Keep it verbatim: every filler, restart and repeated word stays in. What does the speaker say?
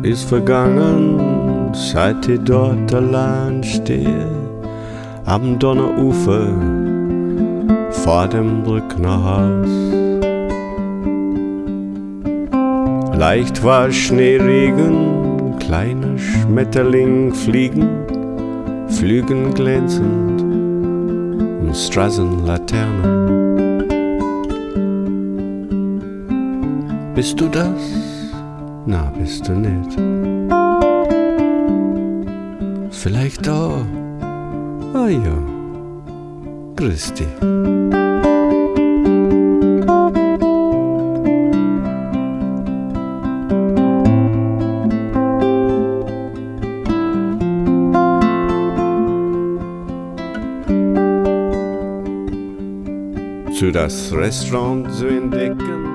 ist vergangen, seit ich dort allein stehe, am Donnerufer vor dem Brückner Haus. Leicht war Schneeregen, kleine Schmetterling fliegen, Flügen glänzend um Straßenlaternen. Bist du das? Na, bist du nicht. Vielleicht da. Ah ja, grüß dich. Zu das Restaurant zu entdecken,